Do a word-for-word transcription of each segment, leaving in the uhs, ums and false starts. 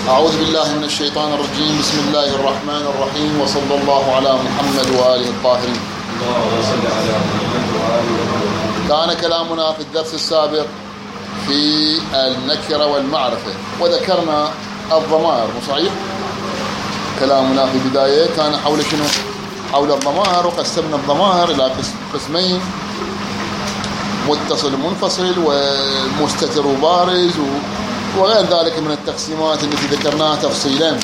أعوذ بالله من الشيطان الرجيم. بسم الله الرحمن الرحيم، وصلى الله على محمد وآله الطاهرين. اللهم صل على محمد وآله. كان كلامنا في الدرس السابق في النكرة والمعرفة، وذكرنا الضمائر. صحيح؟ كلامنا في البداية كان حول شنو؟ حول الضمائر، وقسمنا الضمائر إلى قسمين: متصل منفصل، ومستتر وبارز، وغير ذلك من التقسيمات التي ذكرناها تفصيلا.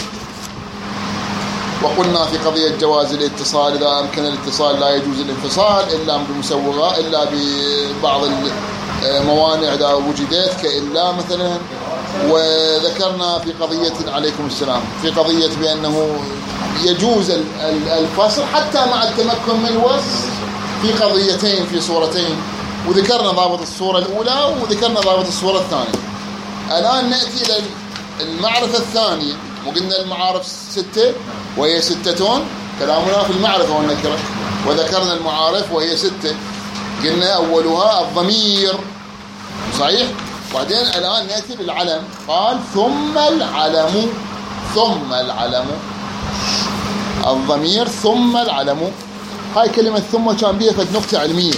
وقلنا في قضية جواز الاتصال، إذا أمكن الاتصال لا يجوز الانفصال إلا بمسوغة، إلا ببعض الموانع إذا وجدت كإلا مثلا. وذكرنا في قضية عليكم السلام في قضية بأنه يجوز الفصل حتى مع التمكن من الوصف في قضيتين في صورتين، وذكرنا ضابط الصورة الأولى وذكرنا ضابط الصورة الثانية. الآن نأتي إلى المعرفة الثانية، وقلنا المعارف ستة وهي ستة. كلامنا في المعرفة والنكرة، وذكرنا المعارف وهي ستة. قلنا أولها الضمير، صحيح؟ بعدين الآن نأتي للعلم. قال ثم العلم، ثم العلم الضمير ثم العلم. هاي كلمة ثم كان بيها فد نقطة علمية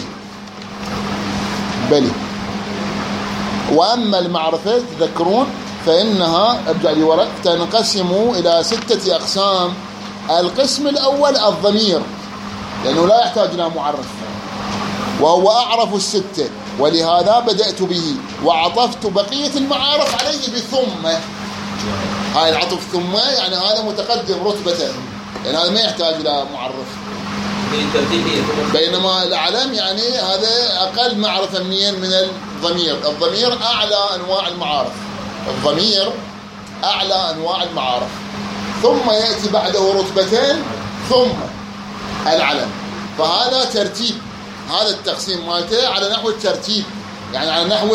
بلي. وأما المعرفة تذكرون فإنها ارجع لي ورق تنقسم إلى ستة أقسام. القسم الأول الضمير، لأنه لا يحتاج إلى معرف، وهو أعرف الستة، ولهذا بدأت به وعطفت بقية المعارف عليه بثم. هاي العطف ثم يعني هذا متقدم رتبة، يعني هذا ما يحتاج إلى معرف. بينما العلم يعني هذا أقل معرفة منين من الضمير. الضمير أعلى أنواع المعارف، الضمير أعلى أنواع المعارف. ثم يأتي بعده رتبتين ثم العلم. فهذا ترتيب، هذا التقسيم مالته على نحو الترتيب، يعني على نحو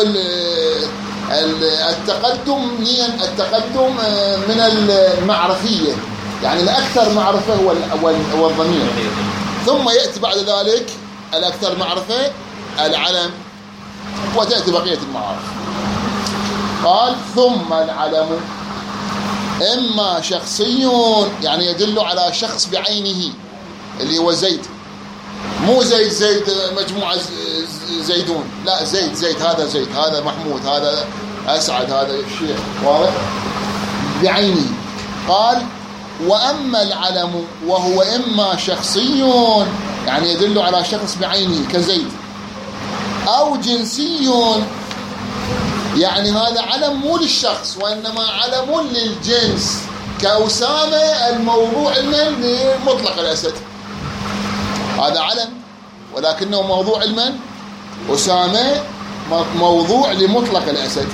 التقدم التقدم من المعرفية، يعني الأكثر معرفة هو الضمير. ثم يأتي بعد ذلك الأكثر معرفة العلم، وتأتي بقية المعارف. قال ثم العلم إما شخصي، يعني يدل على شخص بعينه اللي هو زيد، مو زيد زيد مجموعة زيدون، لا زيد زيد هذا زيد، هذا محمود، هذا أسعد، هذا الشيخ، واضح؟ بعينه. قال وأما العلم وهو إما شخصي، يعني يدل على شخص بعينه كزيد، أو جنسي، يعني هذا علم مو للشخص وإنما علم للجنس، كأسامة الموضوع المن لمطلق الأسد، هذا علم ولكنه موضوع المن. أسامة موضوع لمطلق الأسد.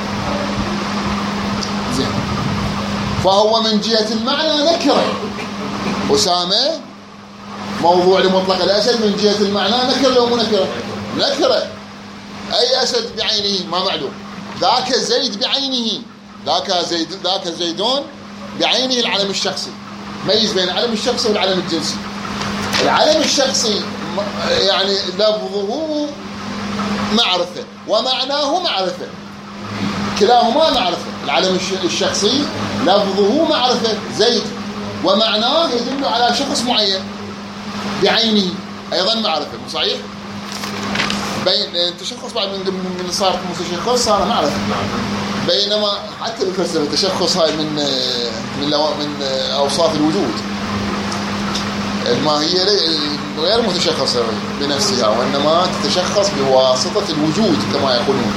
زين، فهو من جهة المعنى نكرة. أسامة موضوع لمطلق الأسد، من جهة المعنى نكرة لو مو نكرة؟ نكرة. أي أسد بعينه ما معلوم، ذاك زيد بعينه، ذاك زيد ذاك زيدون بعينه العلم الشخصي. ميز بين العلم الشخصي والعلم الجنسي. العلم الشخصي يعني لفظه معرفة ومعناه معرفة، كلاهما معرفة. العلم الشخصي لفظه معرفة زيد، ومعناه يدل على شخص معين بعينه، أيضا معرفة. صحيح؟ بين التشخص بعد من من صار متشخص صار معرفة. بينما حتى بالفلسفة التشخص هاي من من من أوصاف الوجود، الماهية غير متشخصة بنفسها، وإنما تتشخص بواسطة الوجود كما يقولون.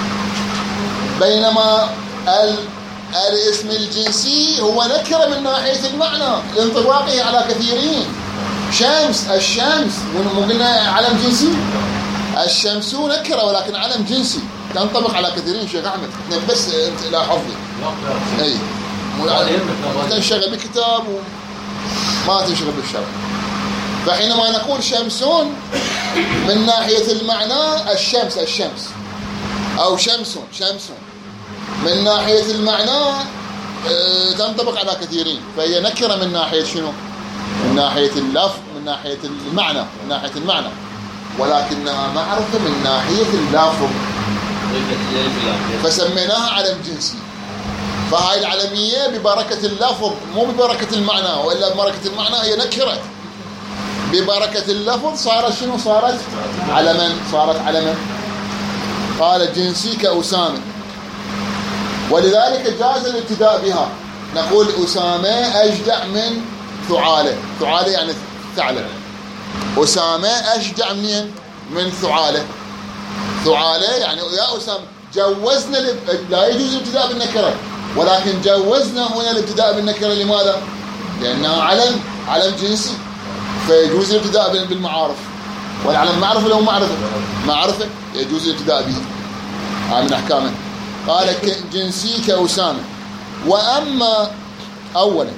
بينما الاسم الجنسي هو نكرة من ناحية المعنى لانطباقه على كثيرين. شمس، الشمس مو قلنا علم جنسي؟ الشمس نكرة ولكن علم جنسي تنطبق على كثيرين. شيخ أحمد بس أنت لا حفظي أي تنشغل بكتاب وما تنشغل بالشرع. فحينما نقول شمسون من ناحية المعنى الشمس الشمس، أو شمس شمس من ناحية المعنى تنطبق على كثيرين، فهي نكرة من ناحية شنو؟ من ناحية اللفظ، من ناحية المعنى، من ناحية المعنى، ولكنها معرفة من ناحية اللفظ، فسميناها علم جنسي. فهاي العلمية ببركة اللفظ مو ببركة المعنى، وإلا ببركة المعنى هي نكرة. ببركة اللفظ صارت شنو؟ صارت علما، صارت علما. قال جنسي كأسامة، ولذلك جاز الابتداء بها. نقول أسامة أجدع من ثعالة. ثعالة يعني ثعلب. أسامة أشجع منين؟ من ثعالة. ثعالة يعني يا أسامة. جوزنا لا يجوز الابتداء بالنكرة، ولكن جوزنا هنا الابتداء بالنكرة. لماذا؟ لأنها علم، علم جنسي، فيجوز الابتداء بالمعارف. والعلم معرفة لو معرفة معرفة يجوز الابتداء به. هذا من أحكامه. قال جنسي كأسامة. وأما أولا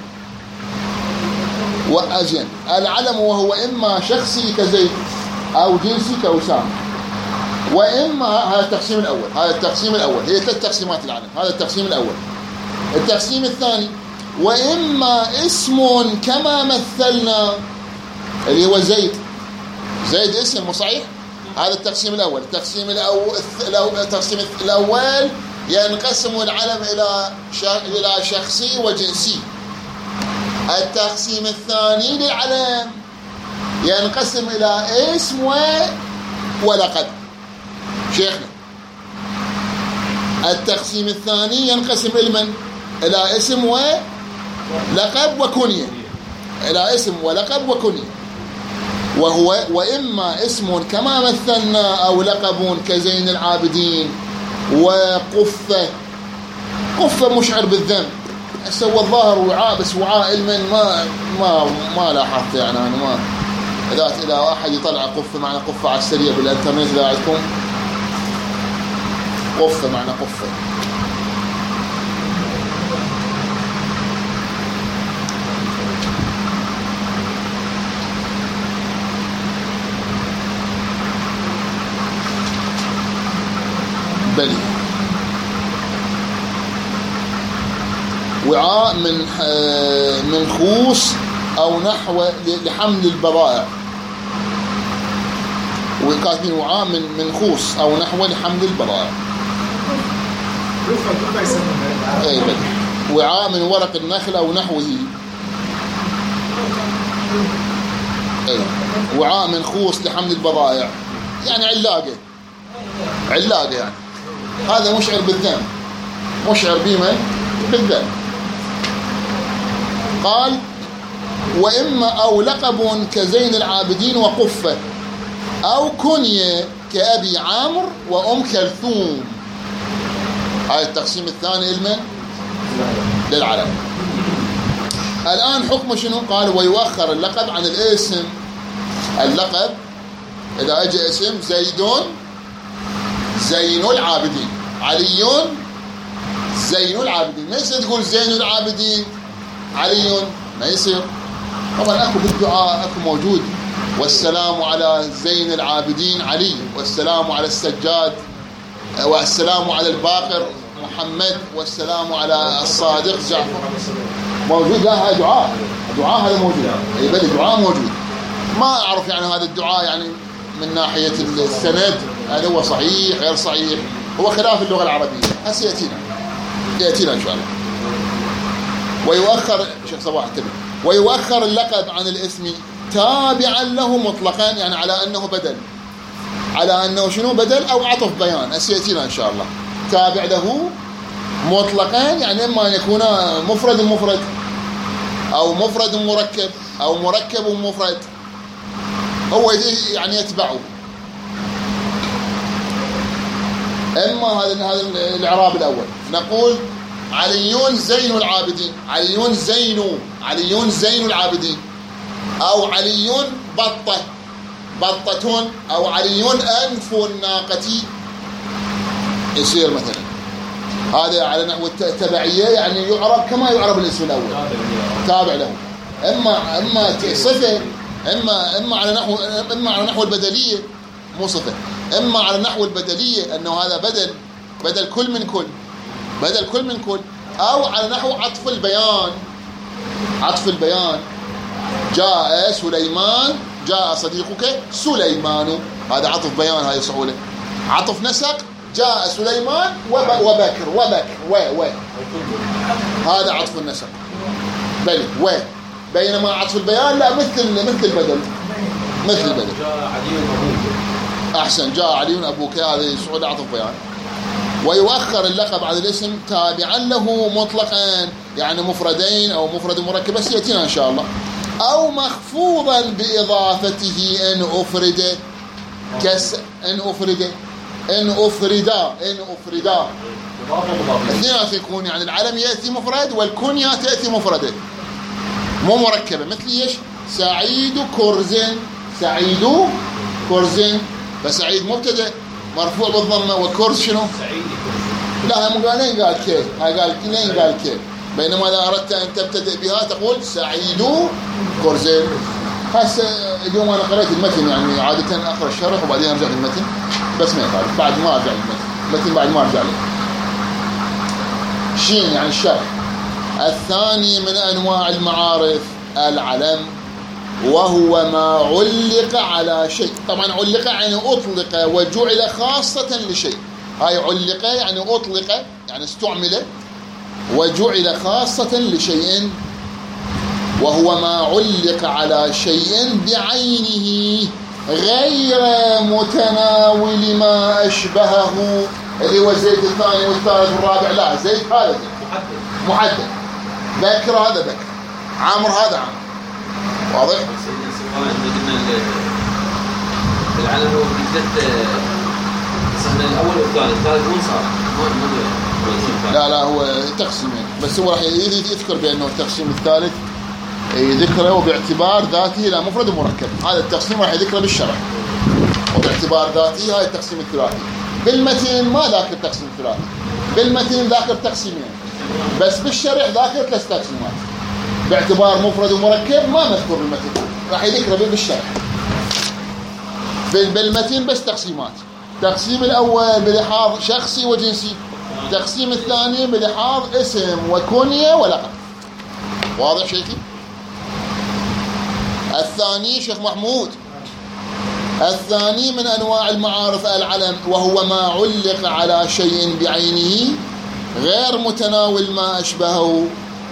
وأزين العلم وهو إما شخصي كزيد أو جنسي كأسامة، وإما هذا التقسيم الأول. هذا التقسيم الأول هي ثلاث تقسيمات العلم. هذا التقسيم الأول. التقسيم الثاني وإما اسم كما مثلنا، اللي هو زيد. زيد اسم مو صحيح؟ هذا التقسيم الأول. التقسيم الأول التقسيم الأول ينقسم العلم إلى إلى شخصي وجنسي. التقسيم الثاني للعلم ينقسم إلى اسم ولقب. شيخنا التقسيم الثاني ينقسم إلى إلى اسم ولقب وكنية. إلى اسم ولقب وكنية. وهو وإما اسم كما مثلنا أو لقب كزين العابدين وقفة. قفة مشعر بالذنب. سوى الظاهر وعاء، بس وعاء علما ما ما ما لاحظت يعني أنا ما. إذا إذا واحد يطلع قفة معنى قفة على السريع بالإنترنت إذا عندكم قفة معنى قفة. بلي وعاء من من خوص أو نحو لحمل البضائع. وكاتبين وعاء من من خوص أو نحو لحمل البضائع. أي بلي. وعاء من ورق النخل أو نحوه. أي. وعاء من خوص لحمل البضائع يعني علاقة. علاقة يعني. هذا مشعر بالذنب. مشعر بمن؟ بالذنب. قال وإما أو لقب كزين العابدين وقفة، أو كنية كأبي عامر وأم كلثوم. هذا التقسيم الثاني لمن؟ للعلم. الآن حكم شنو؟ قال ويؤخر اللقب عن الاسم. اللقب إذا أجى اسم زيدون زين العابدين، علي زين العابدين، ما يصير تقول زين العابدين علي، ما يصير. طبعا اكو بالدعاء اكو موجود والسلام على زين العابدين علي، والسلام على السجاد، والسلام على الباقر محمد، والسلام على الصادق جعفر. موجود. لا هذا دعاء. دعاء هذا موجود. اي بل دعاء موجود. ما اعرف يعني هذا الدعاء يعني من ناحيه السند هل هو صحيح غير صحيح، هو خلاف اللغه العربيه. هسه ياتينا ياتينا ان شاء الله. ويؤخر شيخ صباح تبي ويؤخر اللقب عن الاسم تابعا له مطلقا، يعني على انه بدل، على انه شنو بدل او عطف بيان. اسيتينا ان شاء الله. تابع له مطلقا يعني اما ان يكون مفرد مفرد او مفرد مركب او مركب مفرد، هو يعني يتبعه. اما هذا هذا الاعراب الاول. نقول علي زين العابدين، علي زين علي زين العابدين، او علي بطه بطه، او علي انف الناقه. يصير مثلا هذا على نحو التبعيه، يعني يعرب كما يعرب الاسم الاول تابع له. اما اما صفه، اما اما على نحو اما على نحو البدليه، مو صفه، اما على نحو البدليه انه هذا بدل بدل كل من كل بدل كل من كل، او على نحو عطف البيان. عطف البيان جاء سليمان، جاء صديقك سليمان، هذا عطف بيان. هاي صعوله. عطف نسق جاء سليمان وبكر وبكر و و هذا عطف النسب. بلي و بينما عطف البيان لا، مثل مثل البدل، مثل البدل. جاء علي أبوك. أحسن، جاء علي أبوك، هذا صعود عطف بيان. ويؤخر اللقب عن الاسم تابعا له مطلقا، يعني مفردين أو مفرد مركب، بس يأتينا إن شاء الله. أو مخفوضا بإضافته إن أفرد، كس إن أفرد إن أفردا إن أفردا اثنين يكون، يعني العلم يأتي مفرد والكنية تأتي مفردة مو مركبة. مثل إيش؟ سعيد كرزن، سعيد كرزن، فسعيد مبتدأ مرفوع بالضمة، وكرز شنو؟ سعيد كرز. لا هم قالين قال كيف، هاي قال لين قال كيف. بينما إذا أردت أن تبتدئ بها تقول سعيد كرزن. هسه اليوم أنا قرأت المتن، يعني عادة أقرأ الشرح وبعدين أرجع للمتن، بس ما يخالف بعد ما أرجع للمتن، المتن بعد ما أرجع له. شين يعني الشرح. الثاني من أنواع المعارف العلم، وهو ما علق على شيء. طبعا علق يعني أطلق وجعل خاصة لشيء. هاي علق يعني أطلق، يعني استعمل وجعل خاصة لشيء. وهو ما علق على شيء بعينه غير متناول ما أشبهه، اللي هو زيت الثاني والثالث والرابع. لا، زيت هذا محدد محدد، بكر هذا بكر، عامر هذا عامر. واضح؟ سيدنا سواء قلنا العلم هو بثلاث قسمنا، الأول والثاني، الثالث مو صار لا لا هو تقسيمين، بس هو راح يذكر بأنه التقسيم الثالث يذكره وباعتبار ذاته لا مفرد ومركب. هذا التقسيم راح يذكره بالشرح وباعتبار ذاته. هاي التقسيم الثلاثي. بالمتن ما ذاكر تقسيم ثلاثي، بالمتن ذاكر تقسيمين، بس بالشرح ذاكر ثلاث تقسيمات. باعتبار مفرد ومركب ما مذكور بالمتن، راح يذكره بالشرح. بالمتن بس تقسيمات. التقسيم الأول بلحاظ شخصي وجنسي، التقسيم الثاني بلحاظ اسم وكنية ولقب. واضح شيخي؟ الثاني شيخ محمود، الثاني من أنواع المعارف العلم، وهو ما علق على شيء بعينه غير متناول ما أشبهه.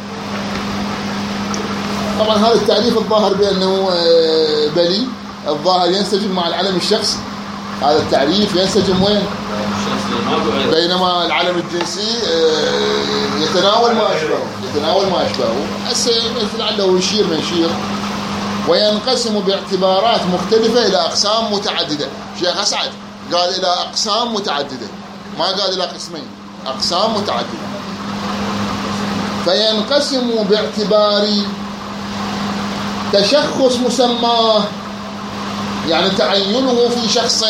طبعا هذا التعريف الظاهر بأنه بلي، الظاهر ينسجم مع العلم الشخصي. هذا التعريف ينسجم وين؟ بينما العلم الجنسي يتناول ما أشبهه، يتناول ما أشبهه. هسه لعله يشير من شير. وينقسم باعتبارات مختلفة إلى أقسام متعددة. شيخ أسعد قال إلى أقسام متعددة، ما قال إلى قسمين، أقسام متعددة. فينقسم باعتبار تشخص مسماه، يعني تعينه في شخص،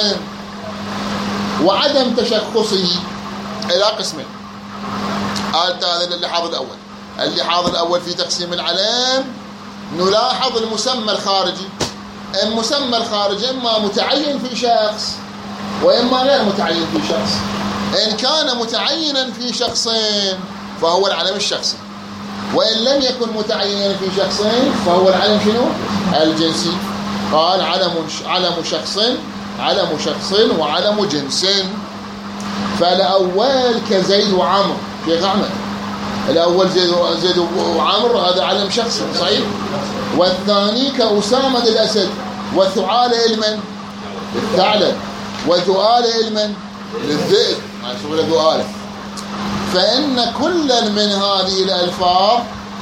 وعدم تشخصه إلى قسمين. قالت هذا اللحاظ الأول. اللحاظ الأول في تقسيم العلم نلاحظ المسمى الخارجي. المسمى الخارجي إما متعين في شخص وإما غير متعين في شخص. إن كان متعينا في شخصين فهو العلم الشخصي، وإن لم يكن متعينا في شخصين فهو العلم شنو؟ الجنسي. قال علم علم شخص، علم شخص وعلم جنس. فالأول كزيد وعمر. شيخ أحمد الأول زيد زيد وعمر هذا علم شخص صحيح. والثاني كأسامة الأسد، وثعالة لمن؟ للثعلب، وذؤالة لمن؟ للذئب، ما يسمونه ذؤالة. فإن كل من هذه الألفاظ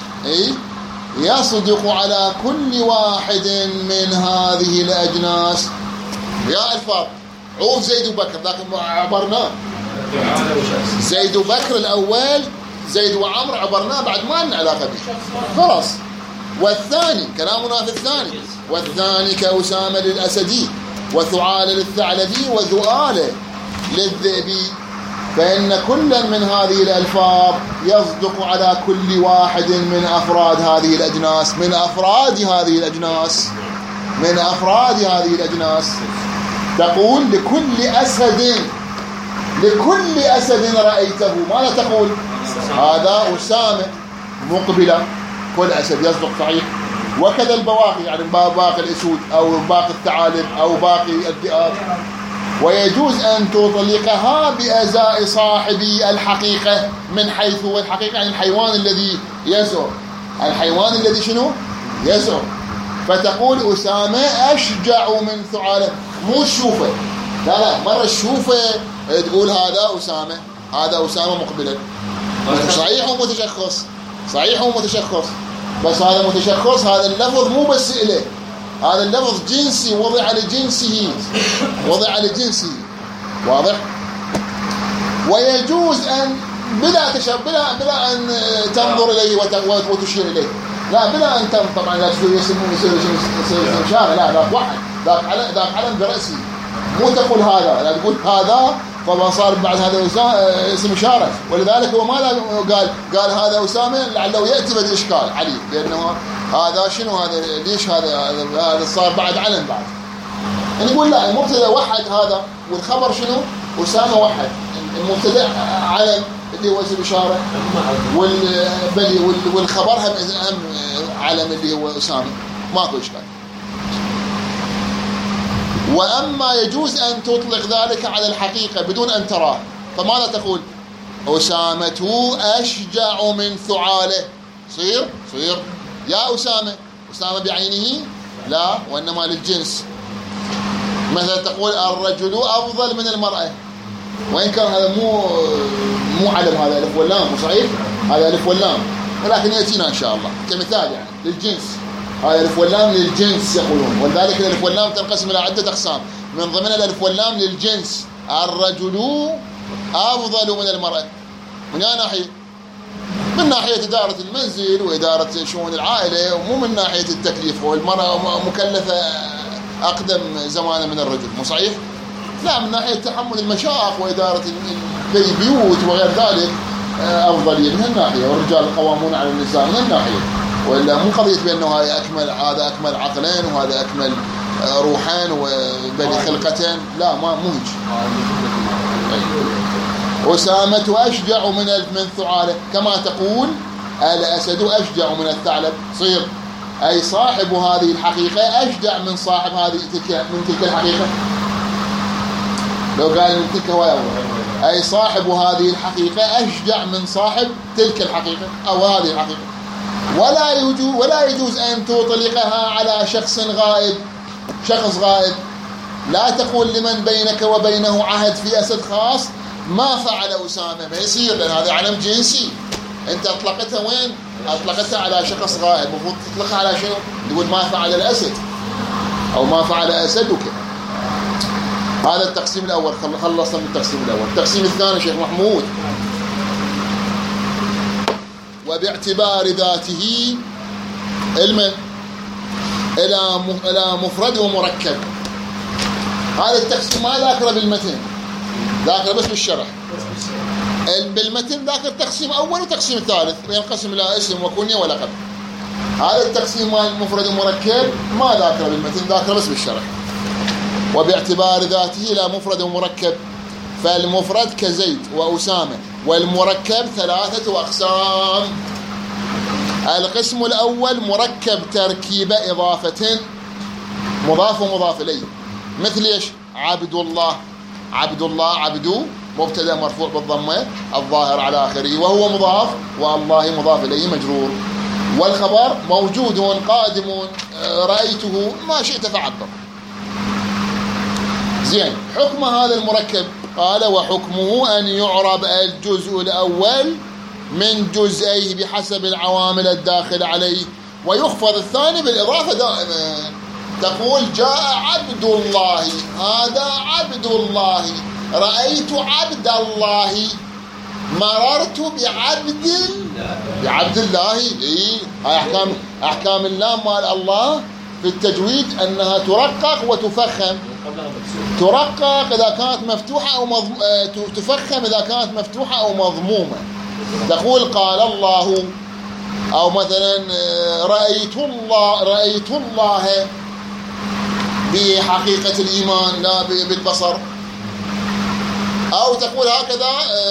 يصدق على كل واحد من هذه الأجناس. يا ألفاظ عوف زيد وبكر، لكن عبرناه زيد وبكر الأول، زيد وعمر عبرناه بعد ما لنا علاقة به خلاص. والثاني كلامنا في الثاني، والثاني كأسامة للأسدي، وثعالة للثعلبي، وذؤالة للذئبي. فإن كل من هذه الألفاظ يصدق على كل واحد من أفراد هذه الأجناس، من أفراد هذه الأجناس، من أفراد هذه الأجناس. تقول لكل أسد، لكل أسد رأيته، ماذا تقول؟ هذا أسامة مقبلة، كل أسد يصدق صحيح. وكذا البواقي، يعني باقي الأسود أو باقي الثعالب أو باقي الذئاب. ويجوز أن تطلقها بأزاء صاحب الحقيقة، من حيث هو الحقيقة يعني الحيوان الذي يزعر، الحيوان الذي شنو يزعر. فتقول أسامة أشجع من ثعالة، مو الشوفة، لا لا، مرة الشوفة تقول هذا أسامة، هذا أسامة مقبلا، صحيح ومتشخص، صحيح ومتشخص، بس هذا متشخص، هذا اللفظ مو بس إليه، هذا اللفظ جنسي، وضع لجنسه، وضع لجنسه، واضح؟ ويجوز أن بلا تشبه، بلا بلا أن تنظر إليه وتشير إليه، لا بلا أن تنظر، طبعا لا تقول يسمون يصير يصير شارع، لا ذاك واحد، ذاك علم، ذاك علم برأسي، مو تقول هذا، لا تقول هذا فما صار بعد هذا اسم إشارة. ولذلك هو ما قال قال هذا أسامة لعله يأتي بالإشكال عليه، لأنه هذا شنو، هذا ليش هذا هذا صار بعد علم بعد. نقول لا، المبتدا وحد هذا، والخبر شنو أسامة وحد، المبتدا علم اللي هو اسم إشارة، والخبر هم هم علم اللي هو أسامة، ماكو إشكال. وأما يجوز أن تطلق ذلك على الحقيقة بدون أن تراه، فماذا تقول؟ أسامة أشجع من ثعالة، صير صير يا أسامة، أسامة بعينه لا، وإنما للجنس. مثلا تقول الرجل أفضل من المرأة، وإن كان هذا مو مو علم، هذا ألف واللام، صحيح هذا ألف واللام، ولكن يأتينا إن شاء الله كمثال يعني للجنس، هذا الألف واللام للجنس يقولون، ولذلك الألف واللام تنقسم إلى عدة أقسام، من ضمن الألف واللام للجنس، الرجل أفضل من المرأة، من أي ناحية؟ من ناحية إدارة المنزل وإدارة شؤون العائلة، ومو من ناحية التكليف، والمرأة مكلفة أقدم زمانا من الرجل، مو صحيح؟ لا، من ناحية تحمل المشاق وإدارة البيوت وغير ذلك أفضلية من الناحية، والرجال قوامون على النساء من الناحية، وإلا مو قضية بأنه هذا أكمل، هذا أكمل عقلين وهذا أكمل روحين وبني خلقتين، لا، ما مو هيك. أسامة أشجع من من ثعالة، كما تقول الأسد أشجع من الثعلب، صير أي صاحب هذه الحقيقة أشجع من صاحب هذه تلك من تلك الحقيقة. لو قال من تلك هو أي صاحب هذه الحقيقة أشجع من صاحب تلك الحقيقة أو هذه الحقيقة. ولا يجوز ولا يجوز أن تطلقها على شخص غائب، شخص غائب، لا تقول لمن بينك وبينه عهد في أسد خاص ما فعل أسامة، ما يصير، لأن هذا علم جنسي، أنت أطلقتها وين؟ أطلقتها على شخص غائب، المفروض تطلقها على شنو؟ تقول ما فعل الأسد أو ما فعل أسدك. هذا التقسيم الأول، خلصنا من التقسيم الأول. التقسيم الثاني شيخ محمود، وباعتبار ذاته علما إلى إلى مفرد ومركب. هذا التقسيم ما ذاكره بالمتن، ذاكره بس بالشرح. بالمتن ذاكر تقسيم أول وتقسيم ثالث، ينقسم إلى اسم وكنية ولقب. هذا التقسيم مال المفرد ومركب ما ذاكره بالمتن، ذاكره بس بالشرح. وباعتبار ذاته إلى مفرد ومركب، فالمفرد كزيد وأسامة، والمركب ثلاثة أقسام. القسم الأول مركب تركيب إضافة، مضاف ومضاف إليه، مثل إيش؟ عبد الله، عبد الله عبد مبتدا مرفوع بالضمة الظاهر على آخره وهو مضاف، والله مضاف إليه مجرور، والخبر موجود قادم رأيته ما شئت فعبر. زين، حكم هذا المركب قال وحكمه أن يعرب الجزء الأول من جزئيه بحسب العوامل الداخل عليه، ويخفض الثاني بالإضافة دائما. تقول جاء عبد الله، هذا عبد الله، رأيت عبد الله، مررت بعبد بعبد الله. إيه؟ هاي أحكام أحكام الله مال الله في التجويد، أنها ترقق وتفخم. ترقق إذا كانت مفتوحة أو مضم... تفخم إذا كانت مفتوحة أو مضمومة. تقول قال الله، أو مثلا رأيت الله، رأيت الله بحقيقة الإيمان لا بالبصر. أو تقول هكذا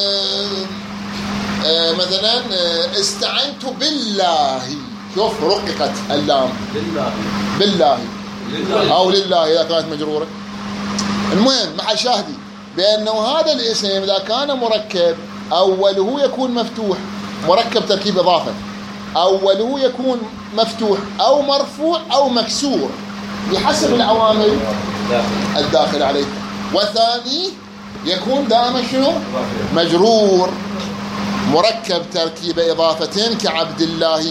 مثلا استعنت بالله، شوف رققت اللام بالله، بالله أو لله إذا كانت مجرورة. المهم محل شاهدي بأنه هذا الاسم إذا كان مركب أوله يكون مفتوح، مركب تركيب إضافة، أوله يكون مفتوح أو مرفوع أو مكسور بحسب العوامل الداخل عليه، وثاني يكون دائما شنو؟ مجرور. مركب تركيب إضافة كعبد الله،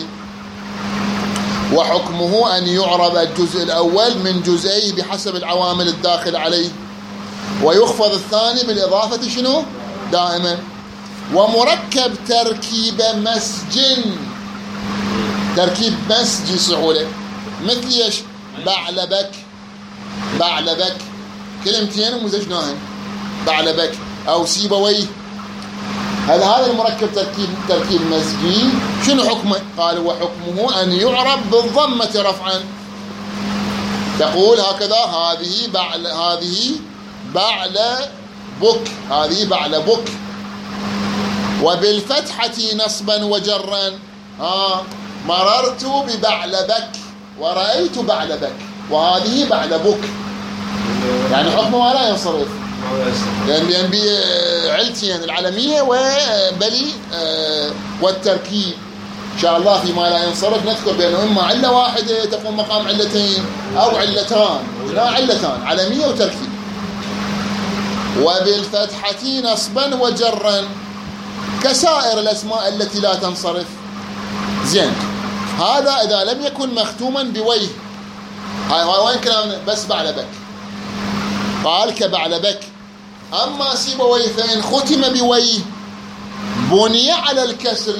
وحكمه أن يعرب الجزء الأول من جزئيه بحسب العوامل الداخل عليه، ويخفض الثاني بالإضافة شنو؟ دائما. ومركب تركيب مسج، تركيب مسج صعولة، مثل ايش؟ بعلبك، بعلبك كلمتين ومزجناهن، بعلبك أو سيبويه، هل هذا المركب تركيب تركيب مسجي شنو حكمه؟ قال وحكمه أن يعرب بالضمة رفعا، تقول هكذا هذه بعل هذه بعلبك، هذه بعلبك، وبالفتحة نصبا وجرا، آه مررت ببعلبك ورأيت بعلبك، وهذه بعلبك، يعني حكمه ما لا ينصرف، لأن لأن بعلتين العلمية وبلي والتركيب إن شاء الله فيما لا ينصرف نذكر بأنه إما علة واحدة تقوم مقام علتين أو علتان، لا علتان علمية وتركيب. وبالفتحة نصبا وجرا كسائر الأسماء التي لا تنصرف. زين، هذا إذا لم يكن مختوما بويه، هاي وين كلامنا؟ بس بعلبك، قال كبعلبك. أما سيبويه فإن ختم بويه بني على الكسر،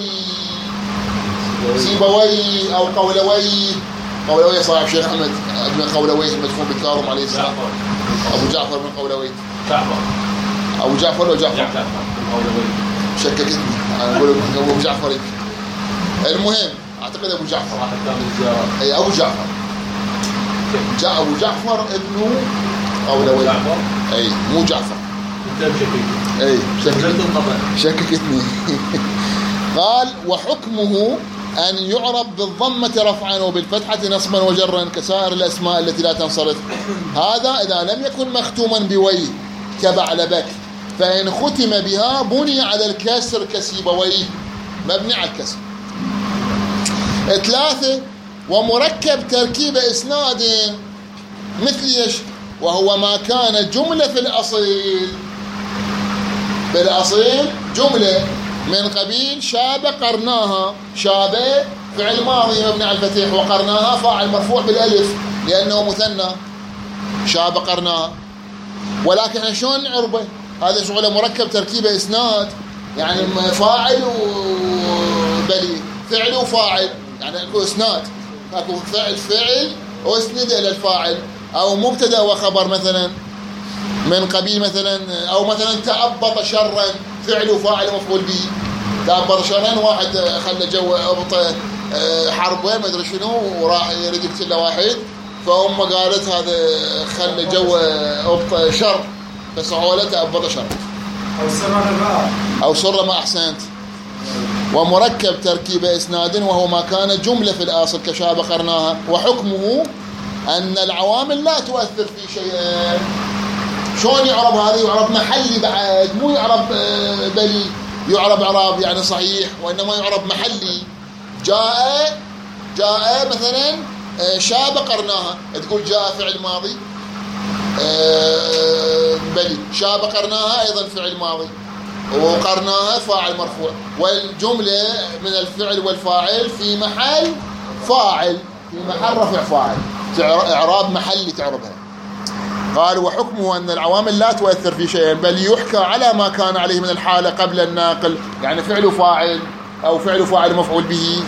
سيبويه أو قولويه، قولويه صاحب شيخ أحمد ابن قولويه مدفون بالكاظم عليه السلام، أبو جعفر بن قولويه، جعفر أبو جعفر ولا جعفر؟ جعفر شككتني، أنا أقول أبو جعفر. المهم أعتقد أبو جعفر، أي أبو جعفر، جاء أبو جعفر ابن قولويه، أي مو جعفر، أي شككتني. قال وحكمه أن يعرب بالضمة رفعا وبالفتحة نصبا وجرا كسائر الأسماء التي لا تنصرف، هذا إذا لم يكن مختوما بويه كبعلبك، فإن ختم بها بني على الكسر كسيبويه، مبني على الكسر. ثلاثة، ومركب تركيب إسناد مثل ايش؟ وهو ما كان جملة في الأصيل، بالأصيل جملة من قبيل شاب قرناها، شاب فعل ماضي مبني على الفتح، وقرناها فاعل مرفوع بالألف لأنه مثنى، شاب قرناها. ولكن شلون نعربه؟ هذا شغله مركب تركيب إسناد، يعني فاعل وبلي، فعل وفاعل، يعني اكو إسناد، اكو فعل فعل واسند إلى الفاعل، أو مبتدأ وخبر مثلا من قبيل مثلا، أو مثلا تأبط شرا فعل وفاعل مفعول به، تأبط شرا واحد خلى جو أبط حربه ما أدري شنو وراح يريد يقتل واحد، فأم قالت هذا خلى جو أبط شر، فسهولة تأبط شر، أو سر ما أو سر ما أحسنت. ومركب تركيب إسناد وهو ما كان جملة في الأصل كشاب قرناها، وحكمه أن العوامل لا تؤثر في شيء. شلون يعرب هذا؟ يعرب محلي بعد، مو يعرب بلي، يعرب إعراب يعني صحيح، وإنما يعرب محلي. جاء جاء مثلا شاب قرناها، تقول جاء فعل ماضي بلي، شاب قرناها أيضا فعل ماضي، وقرناها فاعل مرفوع، والجملة من الفعل والفاعل في محل فاعل، في محل رفع فاعل، إعراب محلي تعربها. قال وحكمه أن العوامل لا تؤثر في شيء، بل يحكى على ما كان عليه من الحالة قبل الناقل، يعني فعل فاعل أو فعل فاعل مفعول به.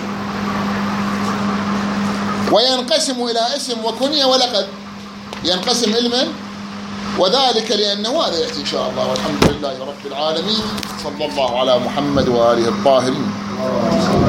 وينقسم إلى اسم وكنية ولقب، ينقسم علما، وذلك لأنه هذا يأتي إن شاء الله. والحمد لله رب العالمين، صلى الله على محمد وآله الطاهرين.